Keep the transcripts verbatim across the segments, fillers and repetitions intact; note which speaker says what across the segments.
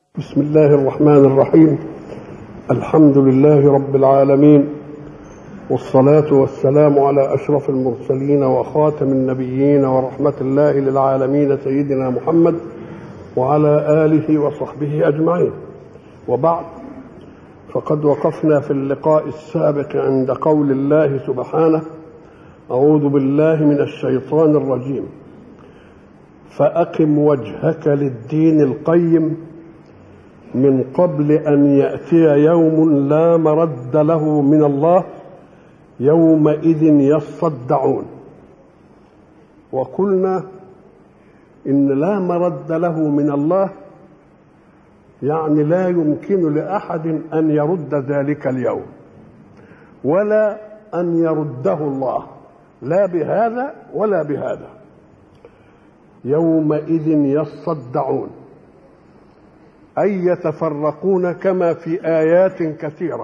Speaker 1: بسم الله الرحمن الرحيم. الحمد لله رب العالمين، والصلاة والسلام على أشرف المرسلين وخاتم النبيين ورحمة الله للعالمين سيدنا محمد وعلى آله وصحبه أجمعين. وبعد، فقد وقفنا في اللقاء السابق عند قول الله سبحانه: أعوذ بالله من الشيطان الرجيم، فأقم وجهك للدين القيم من قبل أن يأتي يوم لا مرد له من الله يومئذ يصدعون. وقلنا إن لا مرد له من الله يعني لا يمكن لأحد أن يرد ذلك اليوم، ولا أن يرده الله، لا بهذا ولا بهذا. يومئذ يصدعون أي يتفرقون كما في آيات كثيرة،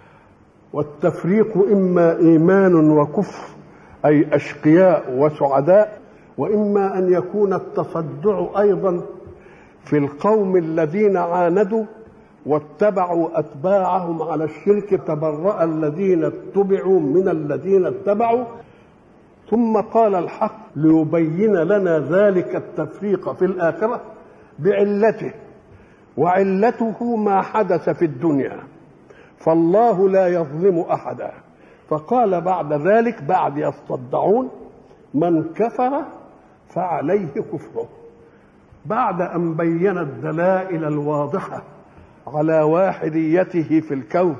Speaker 1: والتفريق إما إيمان وكفر أي أشقياء وسعداء، وإما أن يكون التصدع أيضا في القوم الذين عاندوا واتبعوا أتباعهم على الشرك، تبرأ الذين اتبعوا من الذين اتبعوا. ثم قال الحق ليبين لنا ذلك التفريق في الآخرة بعلته، وعلته ما حدث في الدنيا، فالله لا يظلم أحدا. فقال بعد ذلك بعد يصدعون: من كفر فعليه كفره، بعد أن بين الدلائل الواضحة على واحديته في الكون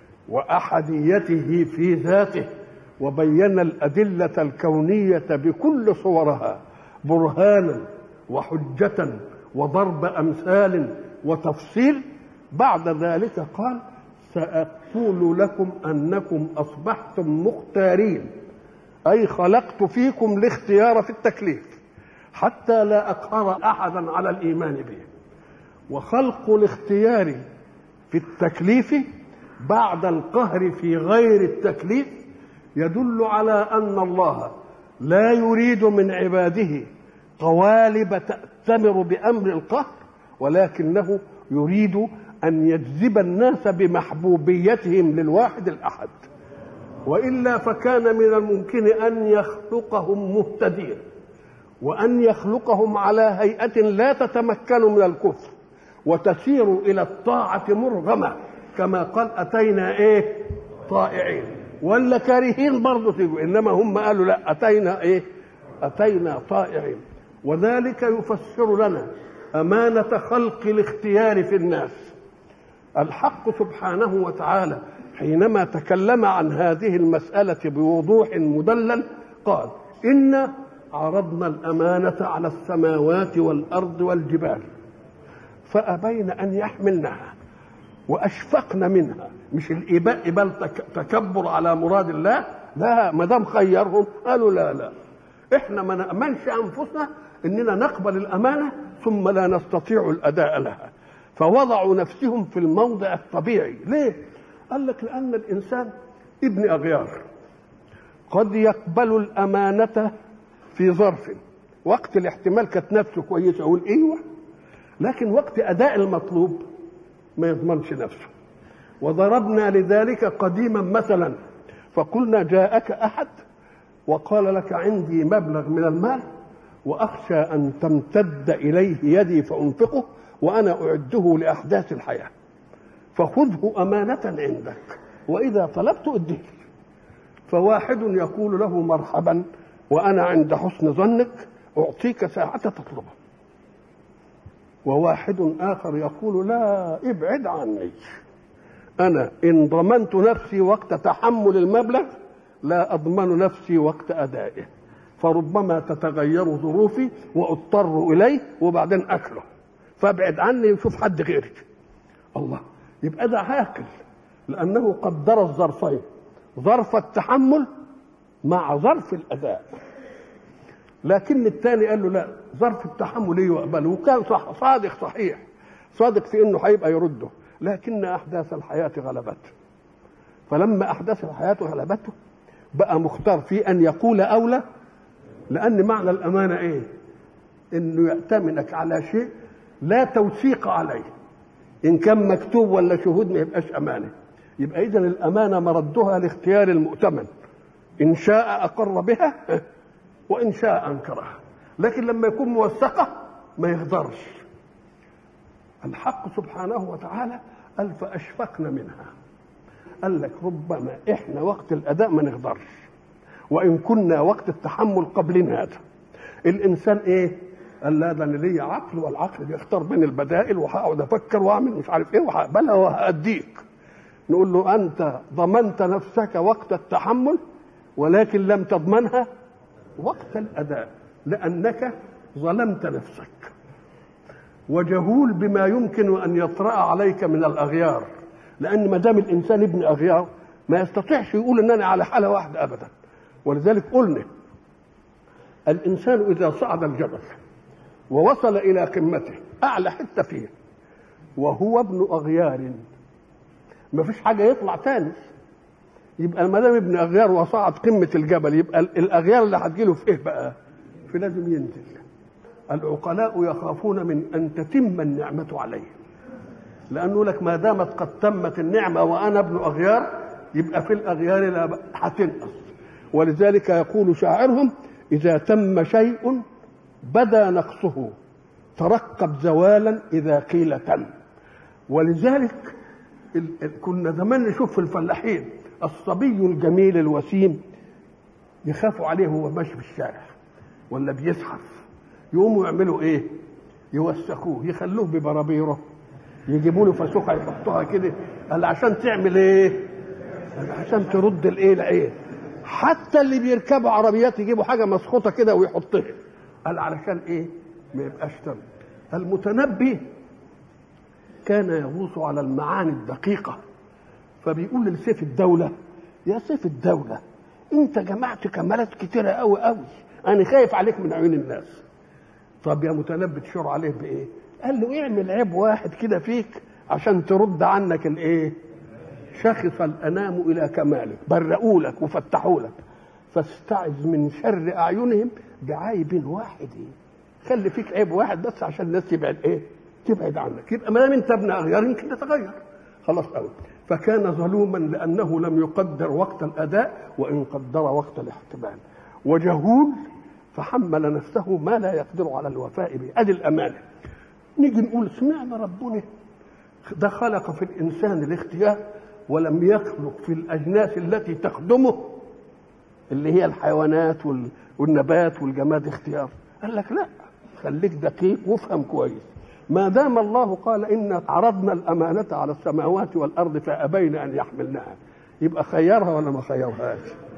Speaker 1: وأحديته في ذاته، وبين الأدلة الكونية بكل صورها برهانا وحجة وضرب أمثال وتفصيل. بعد ذلك قال: سأقول لكم أنكم أصبحتم مختارين، أي خلقت فيكم الاختيار في التكليف حتى لا أقهر أحدا على الإيمان به. وخلق الاختيار في التكليف بعد القهر في غير التكليف يدل على أن الله لا يريد من عباده قوالب تأتمر بأمر القهر، ولكنه يريد أن يجذب الناس بمحبوبيتهم للواحد الأحد، وإلا فكان من الممكن أن يخلقهم مهتدين، وأن يخلقهم على هيئة لا تتمكن من الكفر وتسير إلى الطاعة مرغمة، كما قال: أتينا إيه طائعين، ولا كارهين برضه تيجوا، إنما هم قالوا لا، أتينا إيه أتينا طائعين. وذلك يفسر لنا أمانة خلق الاختيار في الناس. الحق سبحانه وتعالى حينما تكلم عن هذه المسألة بوضوح مدلل قال: إنا عرضنا الأمانة على السماوات والأرض والجبال فأبين أن يحملنها وأشفقن منها. مش الإباء بل تكبر على مراد الله، لا، ما دام خيرهم قالوا لا لا إحنا ما نأمنش أنفسنا إننا نقبل الأمانة ثم لا نستطيع الأداء لها، فوضعوا نفسهم في الموضع الطبيعي. ليه؟ قال لك: لأن الإنسان ابن أغيار، قد يقبل الأمانة في ظرف، وقت الاحتمال كانت نفسه كويسة أقول إيوه، لكن وقت أداء المطلوب ما يضمنش نفسه. وضربنا لذلك قديما مثلا فقلنا: جاءك أحد وقال لك عندي مبلغ من المال وأخشى أن تمتد إليه يدي فأنفقه وأنا أعده لأحداث الحياة، فخذه أمانة عندك، وإذا طلبت أديه. فواحد يقول له: مرحبا، وأنا عند حسن ظنك، أعطيك ساعة تطلبه. وواحد آخر يقول: لا، ابعد عني، أنا إن ضمنت نفسي وقت تحمل المبلغ لا أضمن نفسي وقت أدائه، فربما تتغير ظروفي واضطر اليه وبعدين اكله، فابعد عني وشوف حد غيري. الله، يبقى ده عاقل، لانه قدر الظرفين، ظرف التحمل مع ظرف الاداء. لكن الثاني قال له: لا، ظرف التحمل ايه يقبله، وكان صح صادق صحيح صادق في انه هيبقى يرده، لكن احداث الحياه غلبته. فلما احداث الحياه غلبته بقى مختار في ان يقول اولى، لأن معنى الأمانة إيه؟ إنه يأتمنك على شيء لا توثيق عليه، إن كان مكتوب ولا شهود ما يبقاش أمانة. يبقى إذن الأمانة مردها لاختيار المؤتمن، إن شاء أقر بها وإن شاء أنكرها. لكن لما يكون موثقة ما يغدرش. الحق سبحانه وتعالى قال فأشفقنا منها، قال لك ربما إحنا وقت الأداء ما نغدرش، وإن كنا وقت التحمل قبلنا هذا. الإنسان إيه؟ قال لا ده أنا ليا عقل، والعقل بيختار بين البدائل، وهقعد أفكر وأعمل مش عارف إيه وهقبلها وهأديك. نقول له أنت ضمنت نفسك وقت التحمل ولكن لم تضمنها وقت الأداء، لأنك ظلمت نفسك وجهول بما يمكن أن يطرأ عليك من الأغيار. لأن ما دام الإنسان ابن أغيار ما يستطيعش يقول إن أنا على حالة واحدة أبدا. ولذلك قلنا الإنسان إذا صعد الجبل ووصل إلى قمته أعلى حتة فيه وهو ابن أغيار ما فيش حاجة يطلع تاني، يبقى ما دام ابن أغيار وصعد قمة الجبل يبقى الأغيار اللي هتجيله في إيه بقى؟ في لازم ينزل. العقلاء يخافون من أن تتم النعمة عليه، لأنه لك ما دامت قد تمت النعمة وأنا ابن أغيار يبقى في الأغيار لا هتنقص. ولذلك يقول شاعرهم إذا تم شيء بدا نقصه ترقب زوالا إذا قيل تم. ولذلك كنا زمان نشوف في الفلاحين الصبي الجميل الوسيم يخافوا عليه وهو ماشي في الشارع ولا بيزحف، يقوموا يعملوا ايه؟ يوسخوه، يخلوه ببرابيره، يجيبوا له فسوخه يحطوها كده. قال عشان تعمل ايه؟ قال عشان ترد الايه العين. حتى اللي بيركبوا عربيات يجيبوا حاجه مسخوطه كده ويحطها. قال علشان ايه؟ ما يبقاش تم. المتنبي كان يغوص على المعاني الدقيقه، فبيقول لسيف الدوله يا سيف الدوله انت جمعت كمالات كتيره قوي قوي، انا خايف عليك من عيون الناس. طب يا متنبي تشور عليه بايه؟ قال له اعمل عيب واحد كده فيك عشان ترد عنك الايه؟ شخص الانام الى كمالك، برئوا لك وفتحوا لك، فاستعذ من شر اعينهم بعيب واحد. خلي فيك عيب واحد بس عشان الناس تبعد ايه؟ تبعد عنك. يبقى ما دام انت ابن اغيار يمكن تتغير خلاص قوي. فكان ظلوما لانه لم يقدر وقت الاداء وان قدر وقت الاحتمال، وجهول فحمل نفسه ما لا يقدر على الوفاء به. ادي الامانه. نيجي نقول سمعنا ربنا ده خلق في الانسان الاختيار ولم يخلق في الاجناس التي تخدمه اللي هي الحيوانات والنبات والجماد اختيار. قال لك لا، خليك دقيق وافهم كويس. ما دام الله قال إن عرضنا الأمانة على السماوات والأرض فأبين أن يحملنها، يبقى خيرها ولا ما خيرهاش؟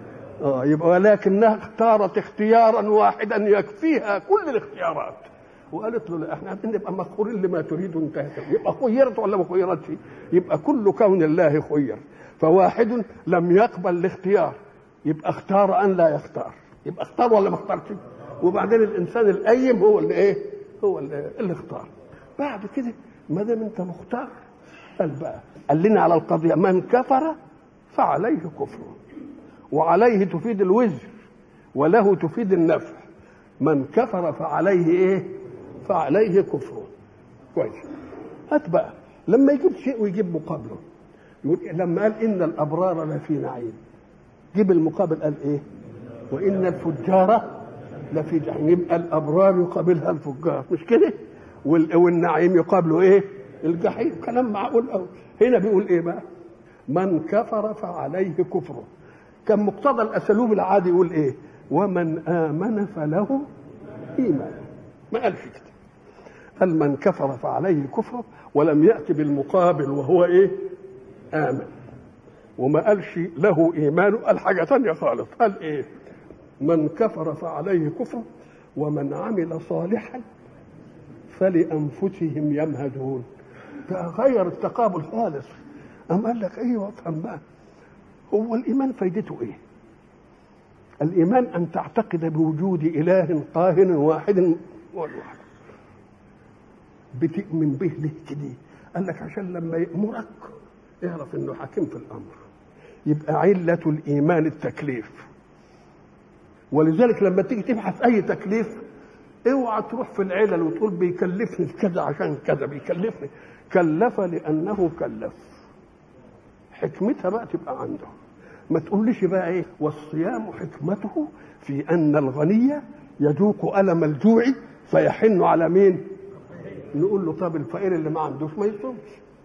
Speaker 1: آه يبقى ولكنها اختارت اختيارا واحدا يكفيها كل الاختيارات، وقالت له لا احنا عايزين نبقى مقهورين لما تريد انتهت. يبقى خيرت ولا ما خيرتش؟ يبقى كل كون الله خير، فواحد لم يقبل الاختيار يبقى اختار أن لا يختار، يبقى اختار ولا ما اختارش؟ وبعدين الإنسان القيم هو اللي ايه؟ هو اللي, اللي اختار. بعد كده ما دام انت مختار قال بقى قال لنا على القضيه من كفر فعليه كفره، وعليه تفيد الوزر وله تفيد النفع. من كفر فعليه ايه؟ فعليه كفره. كويس. هات بقى لما يجيب شيء ويجيب مقابله، يقول لما قال ان الابرار لفي نعيم جيب المقابل قال ايه؟ وان الفجار لفي جحيم. يبقى الابرار يقابلها الفجار مش كده؟ والنعيم يقابله ايه؟ الجحيم. كلام معقول قوي. هنا بيقول ايه بقى؟ من كفر فعليه كفره. كان مقتضى الاسلوب العادي يقول ايه؟ ومن امن فله ايمان. ما قالش كده، قال من كفر فعليه كفره، ولم ياتي بالمقابل وهو ايه؟ امن. وما قالش له ايمان، قال حاجه ثانيه خالص. قال ايه؟ من كفر فعليه كفره ومن عمل صالحا فلأنفسهم يمهدون. غير التقابل خالص. أم قال لك ايوه افهم بقى، هو الايمان فايدته ايه؟ الايمان ان تعتقد بوجود اله قاهر واحد والواحد بتؤمن به. ليه كده؟ قال لك عشان لما يأمرك اعرف انه حكيم في الامر. يبقى علة الايمان التكليف. ولذلك لما تيجي تبحث اي تكليف اوعى تروح في العلل وتقول بيكلفني كذا عشان كذا بيكلفني. كلف لانه كلف، حكمتها بقى تبقى عنده. ما تقوليش بقى ايه والصيام حكمته في ان الغني يذوق الم الجوع فيحن على مين؟ نقول له طب الفقير اللي ما عندوش ما يصومش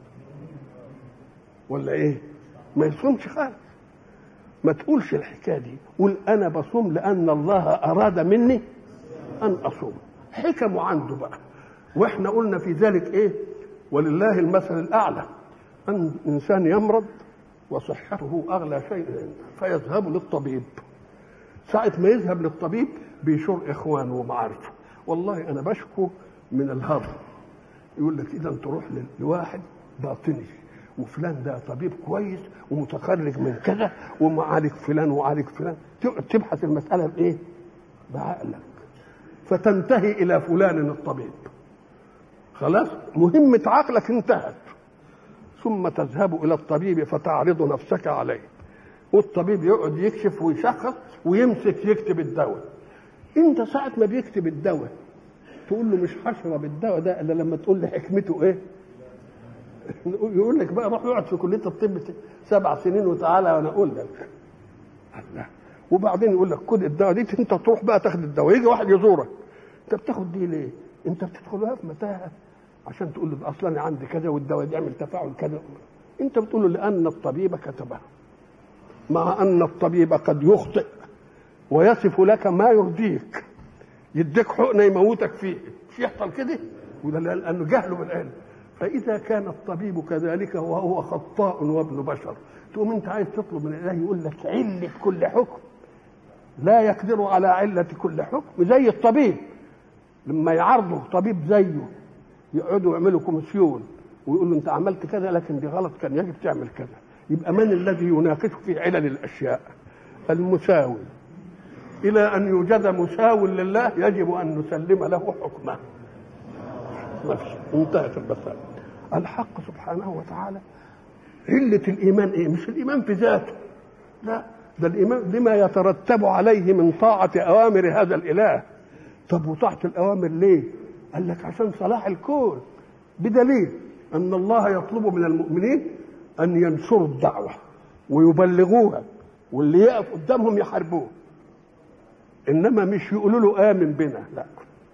Speaker 1: ولا ايه؟ ما يصومش خالص. ما تقولش الحكايه دي، قول انا بصوم لان الله اراد مني ان اصوم، حكمه عنده بقى. واحنا قلنا في ذلك ايه؟ ولله المثل الاعلى، ان انسان يمرض وصحته اغلى شيء فيذهب للطبيب. ساعه ما يذهب للطبيب بيشور اخوانه ومعارفه، والله انا بشكو من الهضم، يقول لك اذا تروح لواحد باطني وفلان ده طبيب كويس ومتخرج من كذا ومعالج فلان وعالج فلان، تبحث المساله بايه؟ بعقلك، فتنتهي الى فلان الطبيب. خلاص مهمه عقلك انتهت، ثم تذهب الى الطبيب فتعرض نفسك عليه، والطبيب يقعد يكشف ويشخص ويمسك يكتب الدواء. انت ساعه ما بيكتب الدواء تقول له مش هشرب الدواء ده الا لما تقول لي حكمته ايه. يقول لك بقى روح اقعد في كليه الطب سبع سنين وتعالى وانا اقول لك. الله. وبعدين يقول لك خد الدواء دي، انت تروح بقى تاخد الدواء، يجي واحد يزورك انت بتاخد دي ليه؟ انت بتدخلها في متاهه عشان تقول له اصلا انا عندي كذا والدواء دي يعمل تفاعل كذا. انت بتقول له لان الطبيب كتبها، مع ان الطبيب قد يخطئ ويصف لك ما يرضيك، يديك حقنه يموتك فيه، مش يحصل كده؟ وده لانه جهله بالعلم. فاذا كان الطبيب كذلك وهو خطاء وابن بشر، تقوم انت عايز تطلب من الله يقول لك عله كل حكم، لا يقدر على عله كل حكم. زي الطبيب لما يعرضوا طبيب زيه يقعدوا يعملوا كوميسيون ويقول له انت عملت كذا لكن دي غلط، كان يجب تعمل كذا. يبقى من الذي يناقش في علل الاشياء؟ المساوي. الى ان يوجد مساو لله يجب ان نسلم له حكمه. نفسه انتهت المسألة. الحق سبحانه وتعالى علة الإيمان إيه؟ مش الإيمان في ذاته، لا، ده الإيمان لما يترتب عليه من طاعة أوامر هذا الإله. طب وطاعة الأوامر ليه؟ قال لك عشان صلاح الكون، بدليل أن الله يطلب من المؤمنين أن ينشروا الدعوة ويبلغوها، واللي يقف قدامهم يحاربوه، إنما مش يقولوا له آمن بنا، لا،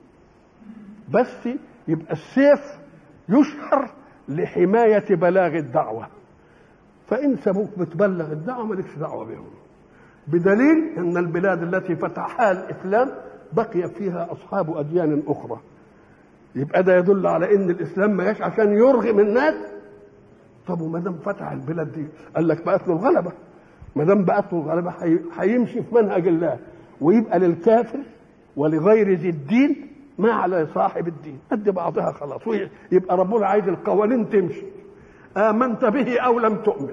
Speaker 1: بس يبقى السيف يشهر لحماية بلاغ الدعوة. فإن سبوك بتبلغ الدعوة مالكش دعوة بهم، بدليل أن البلاد التي فتحها الإسلام بقي فيها أصحاب أديان أخرى. يبقى ده يدل على أن الإسلام ما جاش عشان يرغم الناس. طب وما دام فتح البلاد دي قال لك بقت له الغلبة، ما دام بقت له الغلبة هيمشي في منهج الله، ويبقى للكافر ولغير ذي الدين ما على صاحب الدين قد بعضها خلاص. يبقى ربنا عايز القوانين تمشي، آمنت به أو لم تؤمن.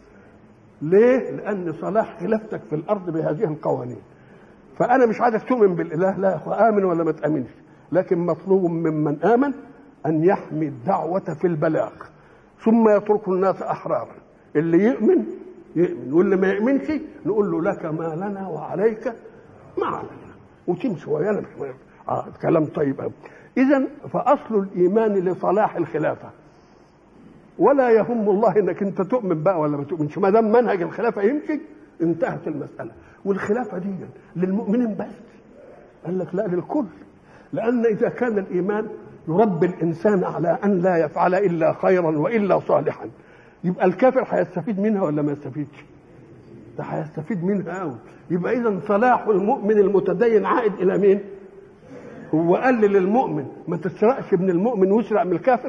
Speaker 1: ليه؟ لأن صلاح خلافتك في الأرض بهذه القوانين. فأنا مش عايزك تؤمن بالإله، لا يا أخوة، آمن ولا ما تأمنش، لكن مطلوب ممن آمن أن يحمي الدعوة في البلاغ، ثم يترك الناس أحرارا. اللي يؤمن يؤمن، واللي ما يؤمنش نقول له لك ما لنا وعليك ما علينا، وتمشي ويانا. آه كلام طيب قوي. إذن فأصل الإيمان لصلاح الخلافة، ولا يهم الله إنك أنت تؤمن بقى ولا ما تؤمنش، ما دام منهج الخلافة يمشي انتهت المسألة. والخلافة دي للمؤمنين بس؟ قال لك لا، للكل. لأن إذا كان الإيمان يربي الإنسان على أن لا يفعل إلا خيرا وإلا صالحا، يبقى الكافر هيستفيد منها ولا ما يستفيدش؟ ده هيستفيد منها قوي. يبقى إذن صلاح المؤمن المتدين عائد إلى مين؟ هو قال للمؤمن ما تسرقش من المؤمن واسرق من الكافر؟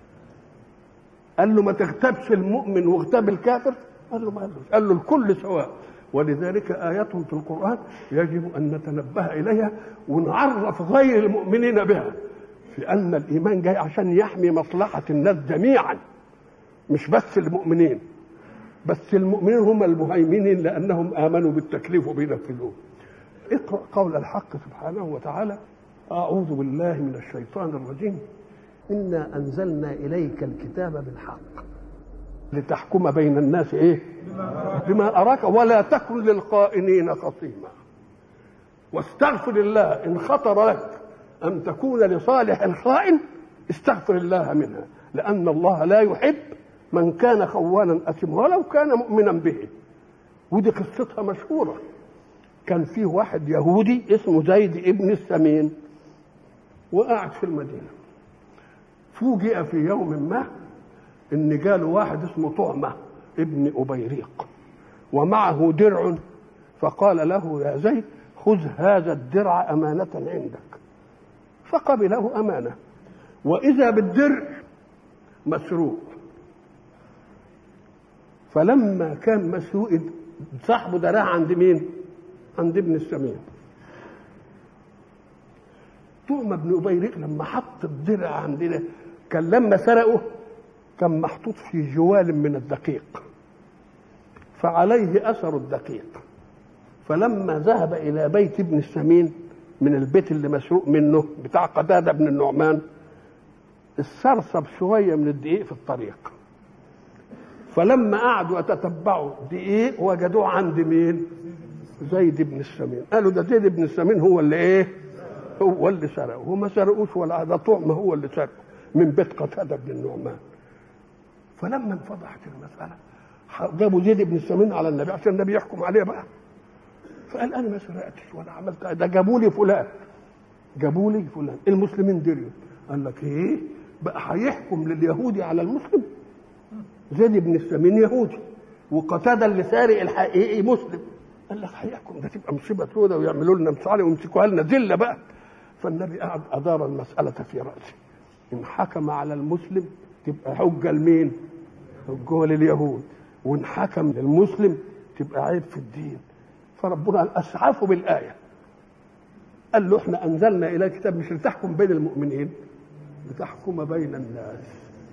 Speaker 1: قال له ما تغتابش المؤمن واغتاب الكافر؟ قال له ما قال له، قال له الكل سواء. ولذلك آيات في القرآن يجب أن نتنبه إليها ونعرف غير المؤمنين بها، في أن الإيمان جاي عشان يحمي مصلحة الناس جميعا، مش بس المؤمنين. بس المؤمنين هم المهيمنين لأنهم آمنوا بالتكليف وبينفذوه. اقرأ قول الحق سبحانه وتعالى: أعوذ بالله من الشيطان الرجيم، إنا أنزلنا إليك الكتاب بالحق لتحكم بين الناس إيه؟ بما أراك ولا تكن للخائنين خصيما. واستغفر الله إن خطر لك أن تكون لصالح الخائن استغفر الله منها، لأن الله لا يحب من كان خوانا أثيما ولو كان مؤمنا به. ودي قصتها مشهورة. كان فيه واحد يهودي اسمه زيد ابن السمين وقاعد في المدينة، فوجئ في يوم ما إن جاله واحد اسمه طعمة ابن أبيريق ومعه درع، فقال له يا زيد خذ هذا الدرع أمانة عندك، فقبله أمانة. وإذا بالدرع مسروق، فلما كان مسروق صاحبه دراع عند مين؟ عند ابن السمين. طعمة ابن أبيريق لما حط الدرع عندنا كان لما سرقه كان محطوط في جوال من الدقيق فعليه أثر الدقيق، فلما ذهب إلى بيت ابن السمين من البيت اللي مسروق منه بتاع قتادة بن النعمان استرسب شوية من الدقيق في الطريق، فلما قعدوا يتتبعوا دقيق وجدوه عند مين؟ زيد بن السمين. قالوا ده زيد بن السمين هو اللي ايه؟ هو اللي سرقه. وما سرقوش ولا ده طعمه هو اللي سرقه من بيت قتادة بن النعمان. فلما انفضحت المسألة جابوا زيد بن السمين على النبي عشان النبي يحكم عليه بقى. فقال انا ما سرقتش ولا عملت، ده جابوا لي فلان جابوا لي فلان. المسلمين دريوا. قال لك ايه بقى هيحكم لليهودي على المسلم؟ زيد بن السمين يهودي وقتادة اللي سارق الحقيقي مسلم. قال لك هيحكم، ده تبقى مصيبه سوداء ويعملوا لنا مصالح ويمسكوها لنا ذله بقى. فالنبي قعد ادار المساله في راسه، ان حكم على المسلم تبقى حجه لمين؟ حجه لليهود، وان حكم للمسلم تبقى عيب في الدين. فربنا اسعفه بالايه، قال له احنا انزلنا الى كتاب مش لتحكم بين المؤمنين، لتحكم بين الناس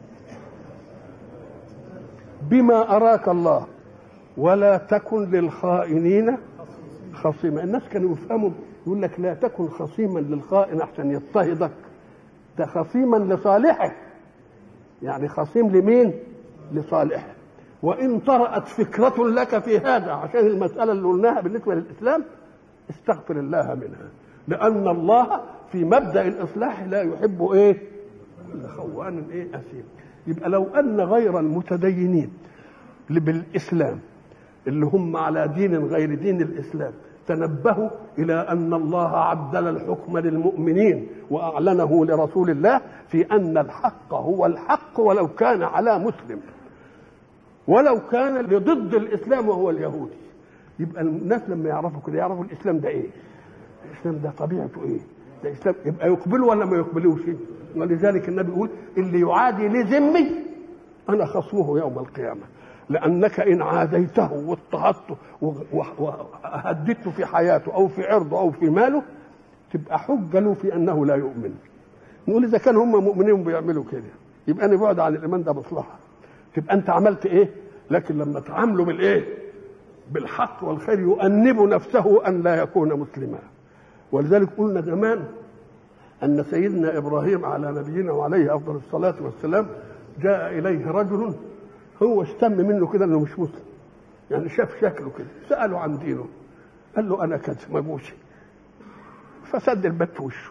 Speaker 1: بما اراك الله ولا تكن للخائنين خصيما. الناس كانوا يفهموا يقول لك لا تكن خصيما للخائن احسن يضطهدك، ده خصيما لصالحه، يعني خصيم لمين؟ لصالحه. وان طرأت فكرة لك في هذا عشان المسألة اللي قلناها بالنسبة للإسلام استغفر الله منها، لأن الله في مبدأ الإصلاح لا يحب ايه؟ كل خوان ايه أثيم. يبقى لو أن غير المتدينين بالإسلام اللي هم على دين غير دين الإسلام تنبهوا إلى أن الله عدل الحكم للمؤمنين وأعلنه لرسول الله في أن الحق هو الحق ولو كان على مسلم، ولو كان لضد الإسلام وهو اليهودي. يبقى الناس لما يعرفوا كده يعرفوا الإسلام ده إيه؟ الإسلام ده طبيعته إيه؟ ده إسلام يبقى يقبلوا ولا ما يقبلوش؟ ولذلك النبي يقول اللي يعادي لذمي أنا خصمه يوم القيامة، لأنك إن عاديته واضطهدته وهددته في حياته أو في عرضه أو في ماله تبقى حجة له في أنه لا يؤمن. نقول إذا كان هم مؤمنين بيعملوا كده يبقى أنا بعد عن الإيمان ده مصلحة، تبقى أنت عملت إيه؟ لكن لما تعاملوا بالإيه؟ بالحق والخير يؤنب نفسه أن لا يكون مسلما. ولذلك قلنا زمان أن سيدنا إبراهيم على نبينا وعليه أفضل الصلاة والسلام جاء إليه رجل هو اشتم منه كده انه مش مسلم، يعني شاف شكله كده، سأله عن دينه قال له انا كذا مجوسي، فسد الباب في وشه.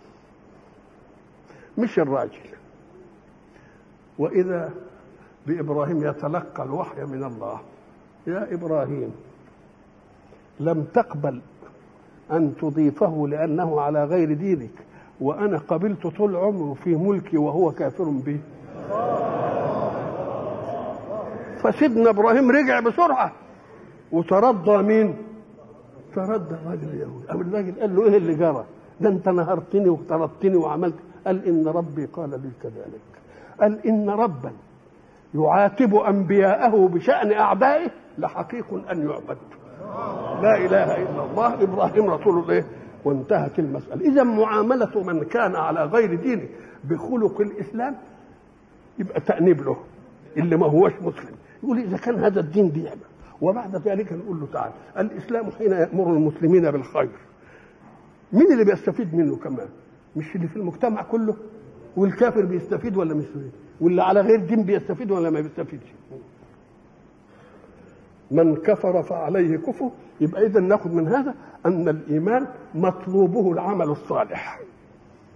Speaker 1: مش الراجل. واذا بابراهيم يتلقى الوحي من الله، يا ابراهيم لم تقبل ان تضيفه لانه على غير دينك، وانا قبلت طول عمره في ملكي وهو كافر به. فسيدنا ابراهيم رجع بسرعه وترضى مين؟ ترضى الراجل اليهودي. قام الراجل قال له ايه اللي جرى؟ ده انت نهرتني وطردتني وعملت. قال ان ربي قال لي كذلك. قال ان ربا يعاتب انبياءه بشان اعدائه لحقيق ان يعبد. لا اله الا الله. ابراهيم رسول الله. وانتهت المساله. اذا معامله من كان على غير دينه بخلق الاسلام يبقى تأنيب له اللي ما هوش مسلم. يقول اذا كان هذا الدين دي يعمل. وبعد ذلك نقول له تعالى الاسلام حين يامر المسلمين بالخير مين اللي بيستفيد منه كمان؟ مش اللي في المجتمع كله؟ والكافر بيستفيد ولا مش بيستفيد؟ واللي على غير دين بيستفيد ولا ما بيستفيدش؟ من كفر فعليه كفر. يبقى اذا ناخذ من هذا ان الايمان مطلوبه العمل الصالح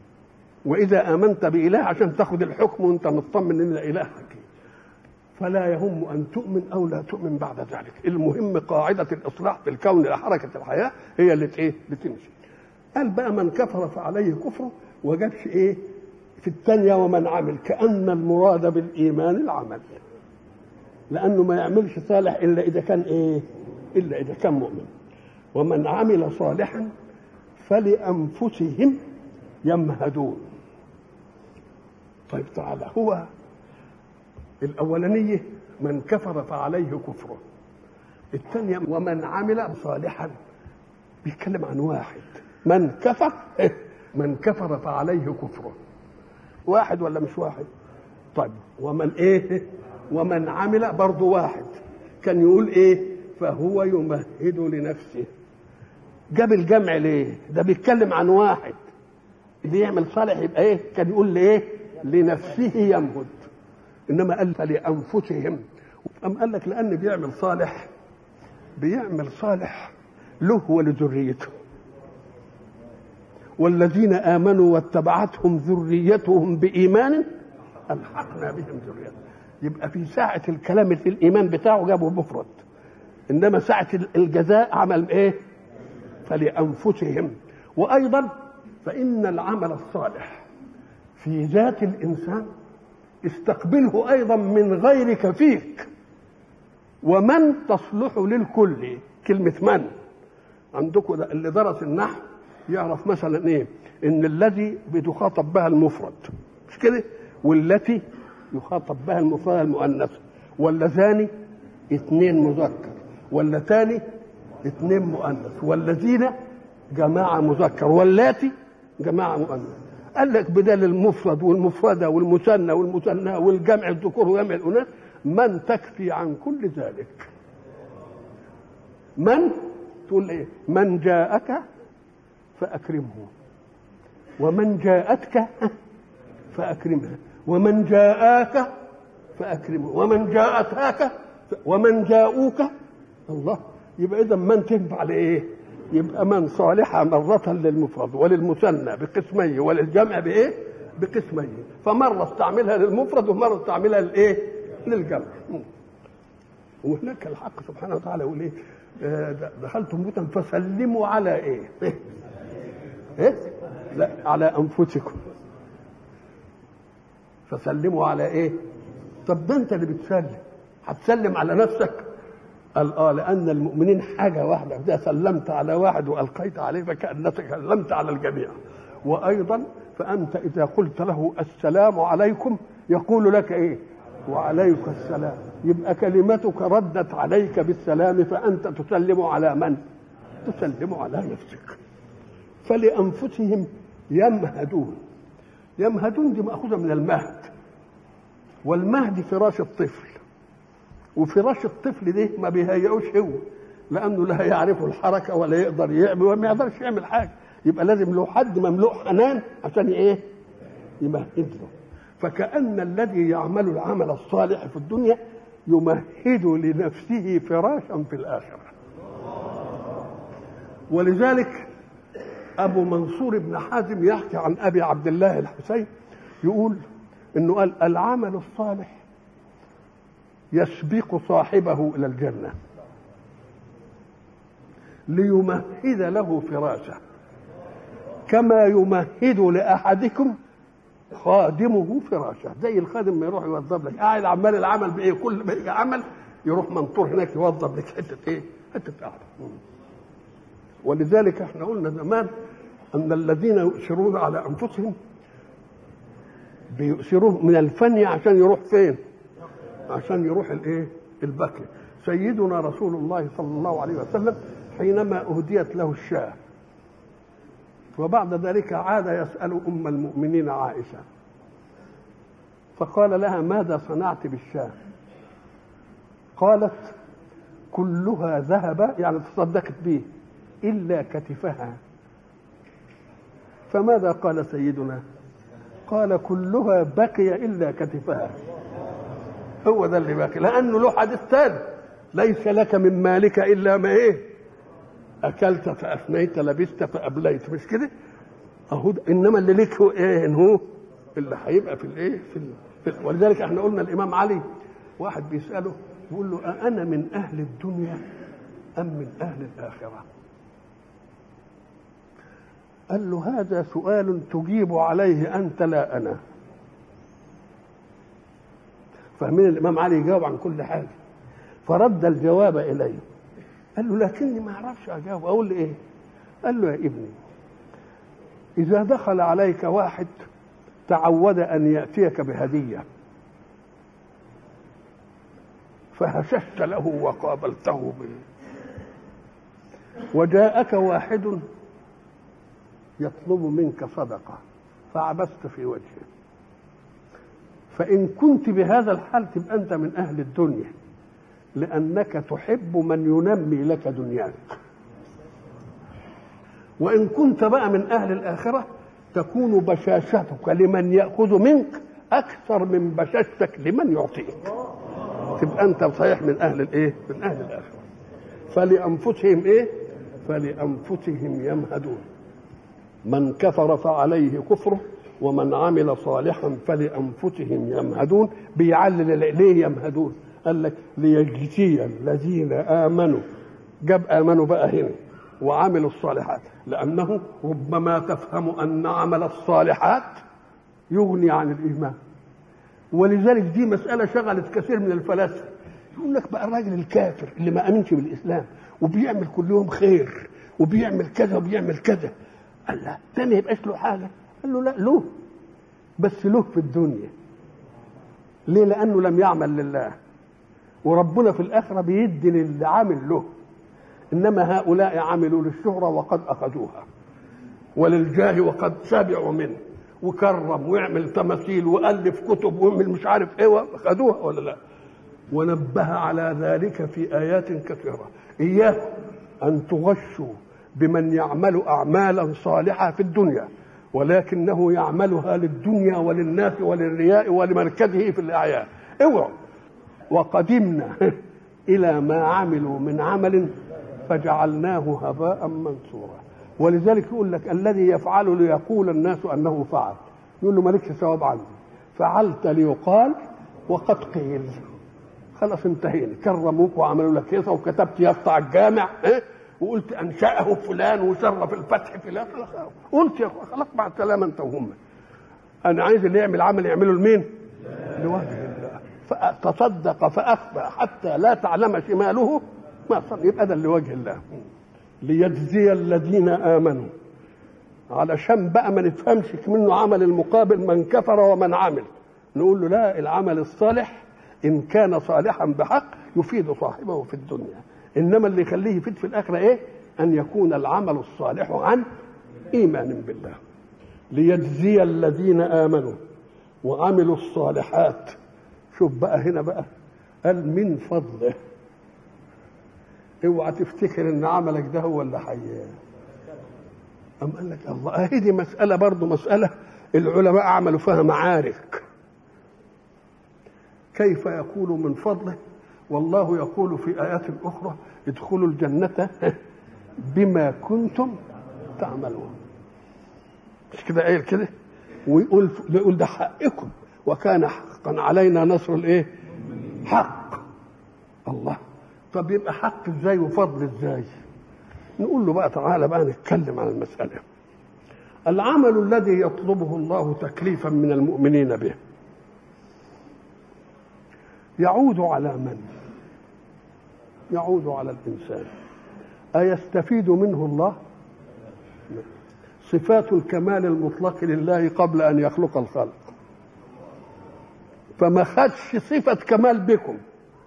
Speaker 1: واذا امنت باله عشان تاخد الحكم وانت مطمن ان الاله حكيم، فلا يهم ان تؤمن او لا تؤمن بعد ذلك. المهم قاعده الاصلاح في الكون لحركه الحياه هي اللي ايه بتمشي. قال بقى من كفر فعليه كفره، وجابش ايه في الثانيه ومن عمل، كأن المراد بالايمان العمل، لانه ما يعملش صالح الا اذا كان ايه الا اذا كان مؤمن. ومن عمل صالحا فلانفسهم يمهدون. طيب تعالى، هو الاولانيه من كفر فعليه كفره، الثانيه ومن عمل صالحا بيتكلم عن واحد. من كفر من كفر فعليه كفره، واحد ولا مش واحد؟ طيب ومن ايه ومن عمل برضه واحد، كان يقول ايه فهو يمهد لنفسه. جاب الجمع ليه؟ ده بيتكلم عن واحد اللي يعمل صالح، يبقى ايه كان يقول ليه لنفسه يمهد، انما قال فلانفسهم. أم قال لك لان بيعمل صالح بيعمل صالح له ولذريته، والذين آمنوا واتبعتهم ذريتهم بإيمان ألحقنا بهم ذريتهم. يبقى في ساعة الكلام في الإيمان بتاعه جابه مفرد، إنما ساعة الجزاء عمل إيه فلأنفسهم. وأيضا فإن العمل الصالح في ذات الإنسان استقبله أيضا من غيرك فيك، ومن تصلح للكل. كلمة من عندكم اللي درس النحو يعرف مثلا ايه ان الذي بتخاطب بها المفرد مش كده، والتي يخاطب بها المفرد المؤنث، واللذان اثنين مذكر، واللتان اثنين مؤنث، والذين جماعه مذكر، واللاتي جماعه مؤنث. قال لك بدل المفرد والمفرده والمثنى والمثنى والجمع الذكور وجمع الاناث من تكفي عن كل ذلك. من تقول ايه من جاءك فأكرمه، ومن جاءتك فأكرمها، ومن جاءك فأكرمه، ومن جاءتك ومن جاءوك. الله، يبقى إذا من تنفع لإيه؟ يبقى من صالحة مرة للمفرد وللمثنى بقسميه وللجمع بإيه؟ بقسميه. فمرة استعملها للمفرد ومرة استعملها للإيه؟ للجمع. وهناك الحق سبحانه وتعالى يقول إيه؟ دخلتم بيوتا فسلموا على إيه؟ إيه؟ لا على أنفسكم، فسلموا على إيه؟ طب ده أنت اللي بتسلم، هتسلم على نفسك؟ قال آه لأن المؤمنين حاجة واحدة، إذا سلمت على واحد وألقيت عليه فكأنك سلمت على الجميع. وأيضا فأنت إذا قلت له السلام عليكم يقول لك إيه؟ وعليك السلام. يبقى كلمتك ردت عليك بالسلام، فأنت تسلم على من؟ تسلم على نفسك. فلأنفسهم يمهدون. يمهدون دي مأخوذة من المهد، والمهد فراش الطفل، وفراش الطفل ده ما بيهيئوش هو، لأنه لا يعرف الحركة ولا يقدر يعمل وما يقدرش يعمل حاجة، يبقى لازم له حد مملوء حنان عشان إيه؟ يمهد له. فكأن الذي يعمل العمل الصالح في الدنيا يمهد لنفسه فراشا في الآخرة. ولذلك أبو منصور بن حازم يحكي عن أبي عبد الله الحسين يقول إنه قال العمل الصالح يسبق صاحبه إلى الجنة ليمهد له فراشة، كما يمهد لأحدكم خادمه فراشة. زي الخادم ما يروح يوظف لك قاعد عمال العمل بايه، كل ما يجي عمل يروح منطور هناك يوظف لك حته ايه حته قاعده. ولذلك احنا قلنا زمان ان الذين يؤثرون على انفسهم بيؤثروه من الفني عشان يروح فين؟ عشان يروح الايه البكر. سيدنا رسول الله صلى الله عليه وسلم حينما اهديت له الشاة وبعد ذلك عاد يسأل أم المؤمنين عائشة، فقال لها ماذا صنعت بالشاة؟ قالت كلها ذهب، يعني تصدقت به، إلا كتفها. فماذا قال سيدنا؟ قال كلها بقي إلا كتفها. هو ده اللي باقي، لأنه له حديث ثاني ليس لك من مالك إلا ما إيه؟ أكلت فأفنيت، لبست فأبليت، مش كده؟ اهو انما اللي ليك هو ايه؟ هو اللي هيبقى في الايه في, في ولذلك احنا قلنا الامام علي واحد بيساله يقول له أأنا من اهل الدنيا ام من اهل الاخره؟ قال له هذا سؤال تجيب عليه انت لا انا. فاهمين؟ الامام علي يجاوب عن كل حاجه، فرد الجواب اليه. قال له لكني ما اعرفش اجاوب، اقول له ايه؟ قال له يا ابني اذا دخل عليك واحد تعود ان ياتيك بهديه فهششت له وقابلته به، وجاءك واحد يطلب منك صدقه فعبست في وجهه، فان كنت بهذا الحال تبقى انت من اهل الدنيا، لانك تحب من ينمي لك دنياك. وإن كنت بقى من أهل الآخرة تكون بشاشتك لمن يأخذ منك أكثر من بشاشتك لمن يعطيك، تبقى أنت صحيح من أهل الإيه؟ من أهل الآخرة. فلأنفسهم إيه؟ فلأنفسهم يمهدون. من كفر فعليه كفره ومن عمل صالحا فلأنفسهم يمهدون. بيعلل ليه يمهدون؟ قال لك ليجزي الذين آمنوا، جاب آمنوا بقى هنا وعملوا الصالحات، لأنه ربما تفهم أن عمل الصالحات يغني عن الإيمان. ولذلك دي مسألة شغلت كثير من الفلاسفة. يقول لك بقى الراجل الكافر اللي ما أمنش بالإسلام وبيعمل كل يوم خير وبيعمل كذا وبيعمل كذا، قال لا ده ما يبقاش له حاجة. قال له لا له، بس له في الدنيا. ليه؟ لأنه لم يعمل لله، وربنا في الآخرة بيدي للي عامل له. إنما هؤلاء عملوا للشهرة وقد أخذوها، وللجاه وقد سبعوا منه، وكرم ويعمل تماثيل وألف كتب ويعمل مش عارف إيه وأخذوها ولا لا. ونبه على ذلك في آيات كثيرة. إياكم أن تغشوا بمن يعمل أعمالا صالحة في الدنيا ولكنه يعملها للدنيا وللناس وللرياء ولمركزه في الأعيان. اوعوا. وقدمنا إلى ما عملوا من عمل فجعلناه هباء منثورا. ولذلك يقول لك الذي يفعل ليقول الناس أنه فعل، يقول له مالكش ثواب عندي، فعلت ليقال وقد قيل. خلاص انتهينا. كرموك وعملوا لك هيصه وكتبت يقطع الجامع اه؟ وقلت انشأه فلان وشرف الفتح فلان، قلت يا اخوان خلاص بعد سلامه انت وهم. انا عايز اللي يعمل عمل يعمله لمين؟ لوجه الله. فتصدق فاخفى حتى لا تعلم شماله ما صنع، يبقى ده لوجه الله. ليجزي الذين امنوا، علشان بقى ما نفهمش منه عمل المقابل من كفر ومن عمل. نقول له لا، العمل الصالح إن كان صالحا بحق يفيد صاحبه في الدنيا، إنما اللي يخليه يفيد في الآخرة إيه؟ أن يكون العمل الصالح عن إيمان بالله. ليجزي الذين آمنوا وعملوا الصالحات. شوف بقى هنا بقى قال من فضله. اوعى تفتكر ان عملك ده هو اللي حي. أم قال لك الله، اهي دي مسألة برضو، مسألة العلماء عملوا فيها معارك. كيف يقول من فضله والله يقول في آيات أخرى ادخلوا الجنة بما كنتم تعملون. مش كده قايل كده؟ ويقول يقول ده حقكم وكان حقا علينا نصر الايه؟ حق. الله، طب يبقى حق ازاي وفضل ازاي؟ نقول له بقى تعالى بقى نتكلم عن المسألة. العمل الذي يطلبه الله تكليفا من المؤمنين به يعود على من؟ يعود على الإنسان. أيستفيد منه الله؟ صفات الكمال المطلق لله قبل أن يخلق الخلق، فما خدش صفة كمال بكم.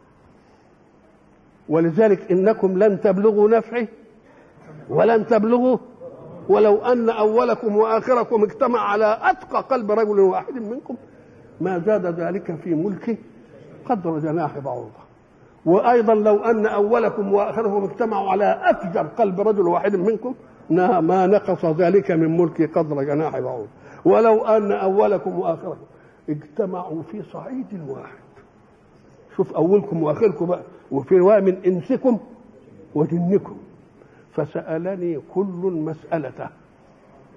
Speaker 1: ولذلك إنكم لن تبلغوا نفعي ولن تبلغوا ولو أن أولكم وآخركم اجتمع على أتقى قلب رجل واحد منكم ما زاد ذلك في ملكه قدر جناح بعوضة. وأيضا لو أن أولكم وآخركم اجتمعوا على أفجر قلب رجل واحد منكم ما نقص ذلك من ملكه قدر جناح بعوضة. ولو أن أولكم وآخركم اجتمعوا في صعيد واحد، شوف أولكم وآخركم بقى، وفي رواية من إنسكم وجنكم، فسألني كل مسألته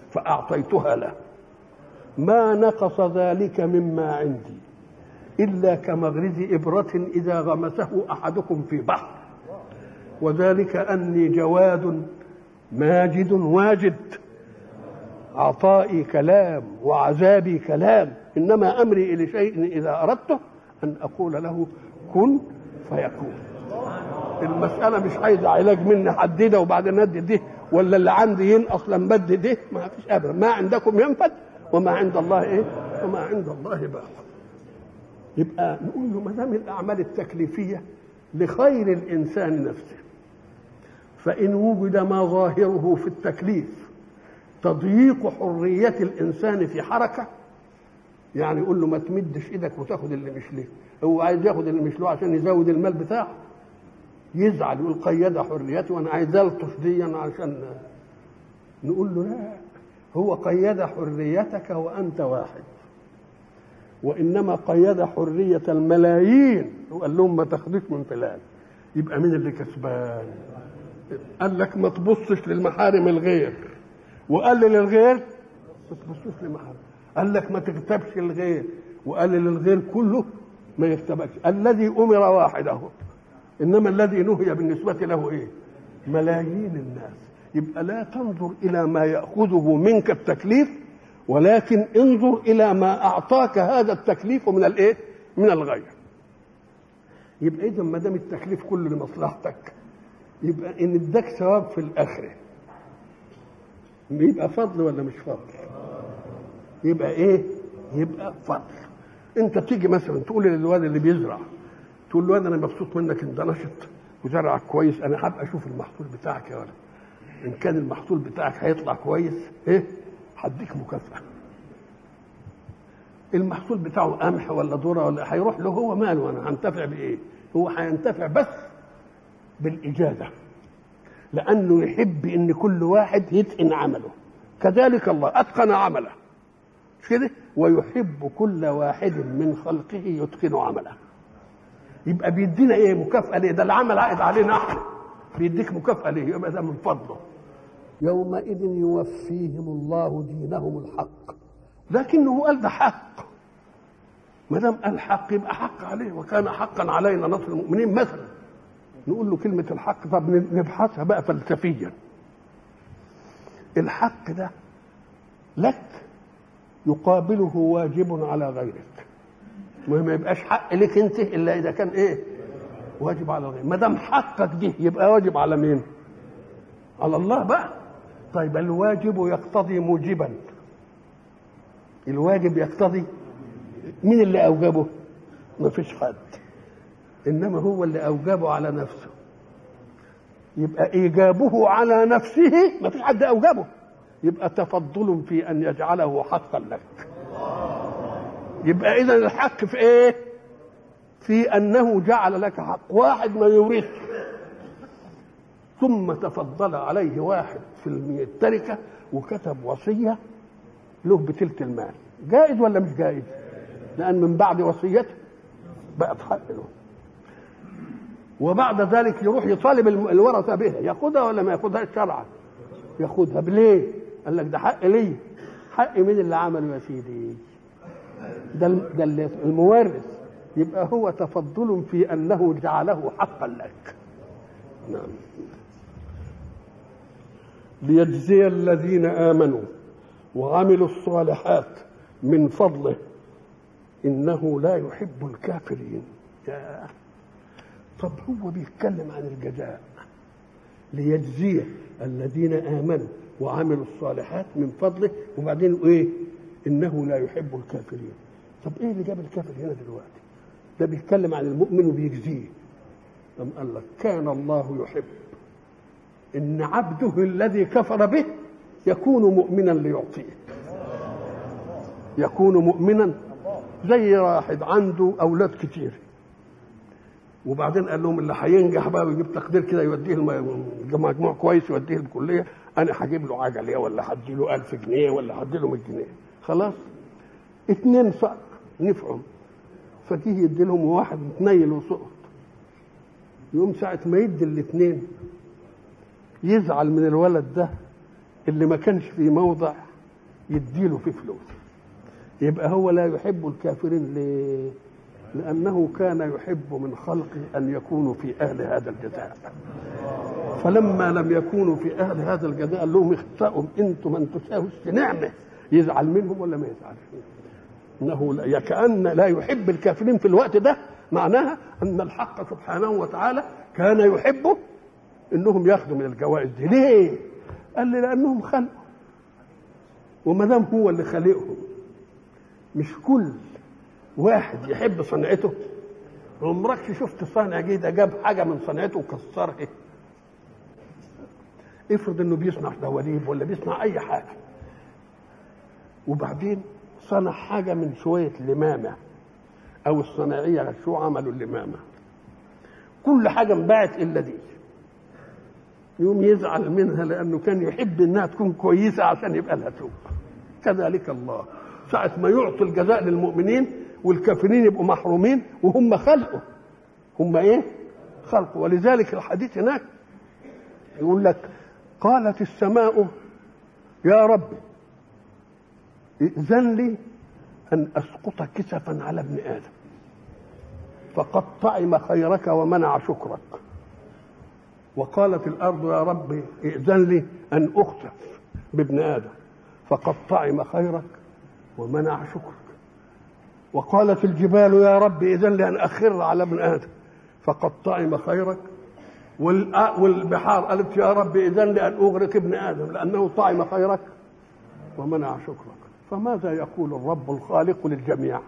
Speaker 1: فأعطيتها له ما نقص ذلك مما عندي إلا كمغرز إبرة إذا غمسه أحدكم في بحر، وذلك أني جواد ماجد واجد، عطائي كلام وعذابي كلام، إنما أمري إلى شيء إذا أردته أن أقول له كن فيكون. المسألة مش عايزة علاج مني حدده وبعدين ندي ده ولا اللي عندي ينقص لما بدي ده، ما فيش أبدا. ما عندكم ينفد وما عند الله إيه؟ وما عند الله باق. يبقى نقول له ما دام الأعمال التكليفية لخير الإنسان نفسه، فإن وجد ما ظاهره في التكليف تضييق حرية الإنسان في حركة، يعني يقول له ما تمدش إيدك وتاخد اللي مش ليه، هو عايز ياخد اللي مش له عشان يزود المال بتاعه، يزعل يقول قيد حريتي وأنا عايز ألطش دي عشان، نقول له لا، هو قيد حريتك وأنت واحد، وإنما قيد حرية الملايين وقال لهم ما تاخدوش من فلان. يبقى مين اللي كسبان؟ قال لك ما تبصش للمحارم الغير، وقال للغير ما تبصوش للمحارم. قال لك ما تكتبش الغير، وقال للغير كله ما يكتبكش. الذي أمر واحد اهو، إنما الذي نهي بالنسبة له إيه؟ ملايين الناس. يبقى لا تنظر إلى ما يأخذه منك التكليف، ولكن انظر إلى ما أعطاك هذا التكليف من الإيه؟ من الغير. يبقى إذا ما دام التكليف كله لمصلحتك، يبقى إن اداك ثواب في الآخرة يبقى فضل ولا مش فضل؟ يبقى إيه؟ يبقى فضل. أنت تيجي مثلا تقول للواد اللي بيزرع، تقول له أنا مبسوط منك، أنت نشط وزرعك كويس، أنا حابب أشوف المحصول بتاعك يا ولد، إن كان المحصول بتاعك هيطلع كويس إيه؟ هديك مكافأة. المحصول بتاعه قمح ولا ذرة ولا هيروح له هو ماله، أنا هنتفع بإيه؟ هو هينتفع بس بالإجازة، لأنه يحب إن كل واحد يتقن عمله. كذلك الله أتقن عمله كده، ويحب كل واحد من خلقه يتقن عمله. يبقى بيدينا إيه؟ مكافأة ليه؟ ده العمل عائد علينا احنا، بيديك مكافأة ليه؟ يبقى ده من فضله. يومئذ يوفيهم الله دينهم الحق، لكنه قال ده حق، ما دام قال حق يبقى حق عليه، وكان حقا علينا نصر المؤمنين مثلا. نقول له كلمة الحق، طب نبحثها بقى فلسفيا. الحق ده لك يقابله واجب على غيرك، ما يبقاش حق لك انت الا اذا كان ايه؟ واجب على غيرك. ما دام حقك دي يبقى واجب على مين؟ على الله بقى. طيب الواجب يقتضي موجبا، الواجب يقتضي، مين اللي اوجبه؟ ما فيش حد، انما هو اللي اوجبه على نفسه. يبقى ايجابه على نفسه ما فيش حد اوجبه، يبقى تفضل في ان يجعله حقا لك. يبقى اذا الحق في ايه؟ في انه جعل لك حق. واحد ما يورث ثم تفضل عليه واحد في التركه وكتب وصيه له بتلت المال، جائز ولا مش جائز؟ لان من بعد وصيته بقت حق له، وبعد ذلك يروح يطالب الورثه بها، ياخذها ولا ما ياخذهاش شرعا؟ ياخذها. ليه؟ قال لك ده حق لي. حق مين اللي عمله يا سيدي؟ ده ده المورث. يبقى هو تفضل في انه جعله حقا لك. نعم. ليجزي الذين امنوا وعملوا الصالحات من فضله انه لا يحب الكافرين. يا طب هو بيتكلم عن الجزاء، ليجزي الذين امنوا وعملوا الصالحات من فضله، وبعدين ايه؟ انه لا يحب الكافرين. طب ايه اللي جاب الكافر هنا دلوقتي؟ ده بيتكلم عن المؤمن وبيجزيه. طب قال لك كان الله يحب ان عبده الذي كفر به يكون مؤمنا ليعطيه، يكون مؤمنا. زي واحد عنده اولاد كتير وبعدين قال لهم اللي هينجح بقى ويجيب تقدير كده يوديه مجموع كويس يوديه الكليه، انا هجيب له عجله ولا هدي له ألف جنيه ولا هدي له مية جنيه. خلاص اتنين صار نفعهم، فجيه يدي لهم واحد متنيل وسقط. يوم ساعه ما يدي الاثنين يزعل من الولد ده اللي ما كانش في موضع يديله في فلوس. يبقى هو لا يحب الكافرين ليه؟ لأنه كان يحب من خلقه أن يكونوا في أهل هذا الجزاء، فلما لم يكونوا في أهل هذا الجزاء قال لهم اخطأوا أنتم من تساووا نعمة، يزعل منهم ولا ما يزعلش؟ إنه كأن لا يحب الكافرين في الوقت ده، معناها أن الحق سبحانه وتعالى كان يحب إنهم ياخذوا من الجوائز دي. ليه؟ قال لي لأنهم خلقوا، وما دام هو اللي خلقهم، مش كل واحد يحب صنعته. عمرك شفت صانع جديد جاب حاجه من صنعته وكسرها؟ افرض انه بيصنع دواليب ولا بيصنع اي حاجه، وبعدين صنع حاجه من شويه لمامه، او الصناعيه غشوا عملوا اللمامه، كل حاجه انباعت الا دي، يوم يزعل منها لانه كان يحب انها تكون كويسه عشان يبقى لها توب. كذلك الله ساعة ما يعطي الجزاء للمؤمنين والكافرين يبقوا محرومين، وهم خلقوا، هم ايه؟ خلقوا. ولذلك الحديث هناك يقول لك قالت السماء يا رب ائذن لي ان اسقط كسفا على ابن ادم فقد طعم خيرك ومنع شكرك. وقالت الارض يا رب ائذن لي ان اخسف بابن ادم فقد طعم خيرك ومنع شكرك. وقالت الجبال يا رب إذن لأن أخر على ابن آدم فقد طعم خيرك. والبحار قالت يا رب إذن لأن أغرق ابن آدم لأنه طعم خيرك ومنع شكرك. فماذا يقول الرب الخالق للجميع؟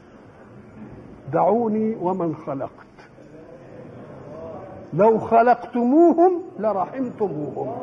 Speaker 1: دعوني ومن خلقت، لو خلقتموهم لرحمتموهم،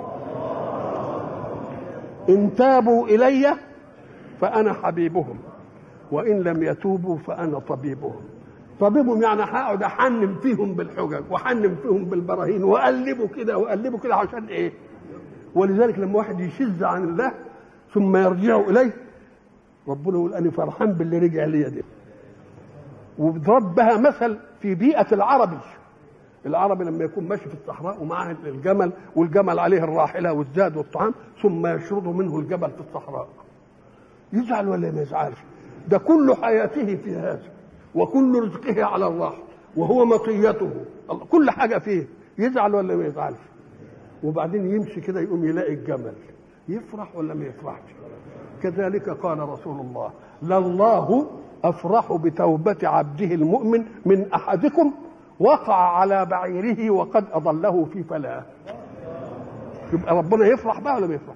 Speaker 1: إن تابوا إلي فأنا حبيبهم وإن لم يتوبوا فأنا طبيبهم. طبيبهم يعني هقعد أحنم فيهم بالحجج وأحنم فيهم بالبراهين وأقلبه كده وأقلبه كده عشان إيه؟ ولذلك لما واحد يشذ عن الله ثم يرجع إليه ربنا يقول أنا فرحان باللي رجع لي دي. وضرب بها مثل في بيئة العربي. العربي لما يكون ماشي في الصحراء ومعه الجمل والجمل عليه الراحلة والزاد والطعام ثم يشرد منه الجبل في الصحراء، يزعل ولا ما يزعلش؟ ده كل حياته في هذا وكل رزقه على الله وهو مطيته كل حاجة فيه، يزعل ولا ما يزعلش؟ وبعدين يمشي كده يقوم يلاقي الجمل، يفرح ولا ما يفرحش؟ كذلك قال رسول الله لله أفرح بتوبة عبده المؤمن من أحدكم وقع على بعيره وقد أضله في فلاه. يبقى ربنا يفرح بقى ولا ما يفرح؟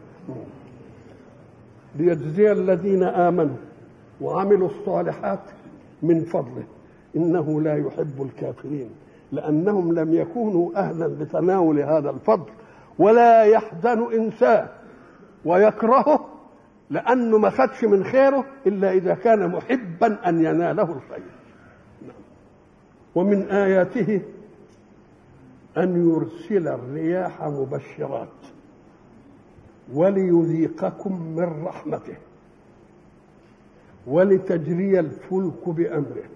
Speaker 1: ليجزي الذين آمنوا وعملوا الصالحات من فضله إنه لا يحب الكافرين لأنهم لم يكونوا أهلا لتناول هذا الفضل، ولا يحزن إنسان ويكرهه لأنه ما خدش من خيره إلا إذا كان محبا أن يناله الخير. ومن آياته أن يرسل الرياح مبشرات وليذيقكم من رحمته ولتجري الفلك بأمره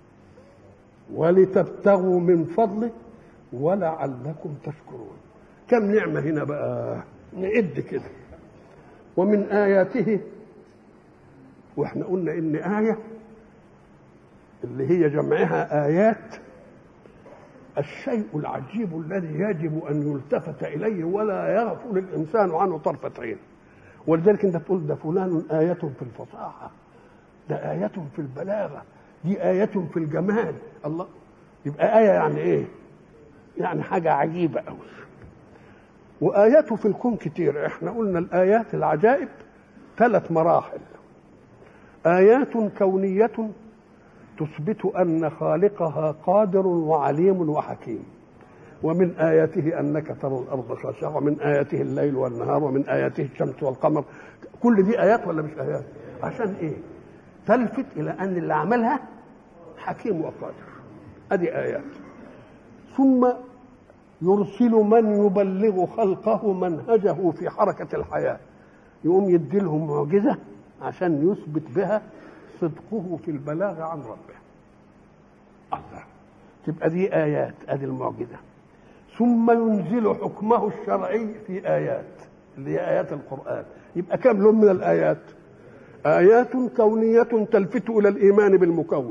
Speaker 1: ولتبتغوا من فضله ولعلكم تشكرون. كم نعمة هنا بقى، نعد كده. ومن آياته، واحنا قلنا إن آية اللي هي جمعها آيات الشيء العجيب الذي يجب أن يلتفت إليه ولا يغفل الإنسان عنه طرفة عين. ولذلك أنت تقول ده فلان آية في الفصاحة، ده آية في البلاغة، دي آية في الجمال. الله، يبقى آية يعني إيه؟ يعني حاجة عجيبة أوي. وآياته في الكون كتير. احنا قلنا الآيات العجائب ثلاث مراحل. آيات كونية تثبت أن خالقها قادر وعليم وحكيم، ومن آياته أنك ترى الأرض خاشعة، ومن آياته الليل والنهار، ومن آياته الشمس والقمر. كل دي آيات ولا مش آيات؟ عشان إيه؟ تلفت إلى أن اللي عملها حكيم وقادر. أدي آيات. ثم يرسل من يبلغ خلقه منهجه في حركة الحياة، يقوم يديلهم معجزة عشان يثبت بها صدقه في البلاغ عن ربه. الله، تبقى دي آيات، أدي المعجزة. ثم ينزل حكمه الشرعي في آيات اللي هي آيات القرآن. يبقى كم لون من الآيات؟ آيات كونية تلفت إلى الإيمان بالمكون،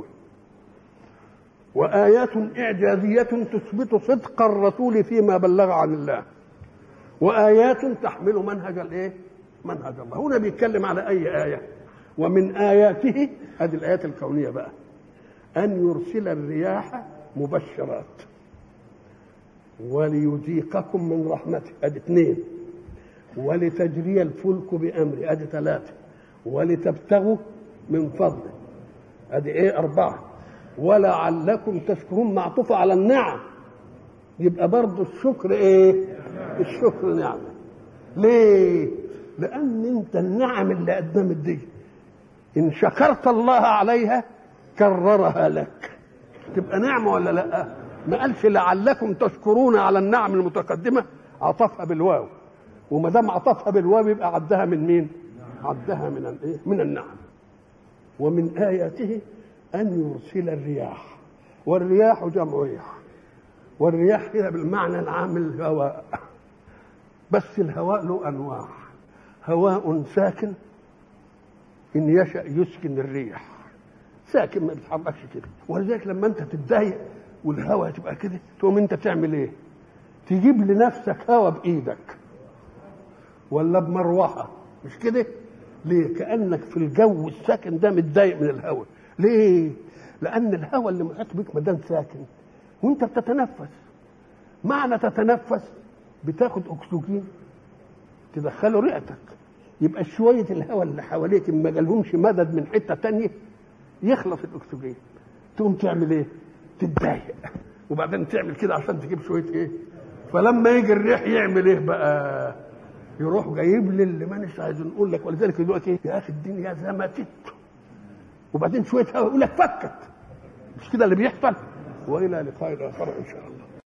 Speaker 1: وآيات إعجازية تثبت صدق الرسول فيما بلغ عن الله، وآيات تحمل منهج الإيه؟ منهج الله. هنا بيتكلم على أي آية؟ ومن آياته، هذه الآيات الكونية بقى، أن يرسل الرياح مبشرات وليذيقكم من رحمته، أدي اثنين، ولتجري الفلك بأمره، أدي ثلاثة، ولتبتغوا من فضله، أدي إيه؟ أربعة، ولعلكم تشكرون، معطوفة على النعم، يبقى برضو الشكر إيه؟ الشكر نعمة. ليه؟ لأن أنت النعم اللي قدمت دي إن شكرت الله عليها كررها لك، تبقى نعمة ولا لا؟ ما قالش لعلكم تشكرون على النعم المتقدمة، عطفها بالواو، وما دام عطفها بالواو يبقى عدها من مين؟ عدها من الايه؟ من النعم. ومن آياته أن يرسل الرياح، والرياح جمع ريح، والرياح هي بالمعنى العام الهواء، بس الهواء له أنواع، هواء ساكن إن يشأ يسكن الريح، ساكن ما بيتحركش كده، ولذلك لما أنت تتضايق والهواء تبقى كده تقوم أنت تعمل إيه؟ تجيب لنفسك هواء بإيدك ولا بمروحة، مش كده؟ ليه؟ كأنك في الجو الساكن ده متضايق من الهواء. ليه؟ لأن الهواء اللي محيط بك مدام ساكن وأنت بتتنفس، معنى تتنفس بتاخد أكسجين تدخله رئتك، يبقى شوية الهواء اللي حواليك ما جالهمش مدد من حتة تانية يخلص الأكسجين، تقوم تعمل إيه؟ تتضايق، وبعدين تعمل كده عشان تجيب شوية إيه؟ فلما يجي الريح يعمل إيه بقى؟ يروح جايب لي اللي مانيش عايز نقول لك، ولذلك دلوقتي ايه يا اخي الدنيا زمتت، وبعدين شويه هوا يقول لك فكت، مش كده اللي بيحصل. والى لقاء اخر ان شاء الله.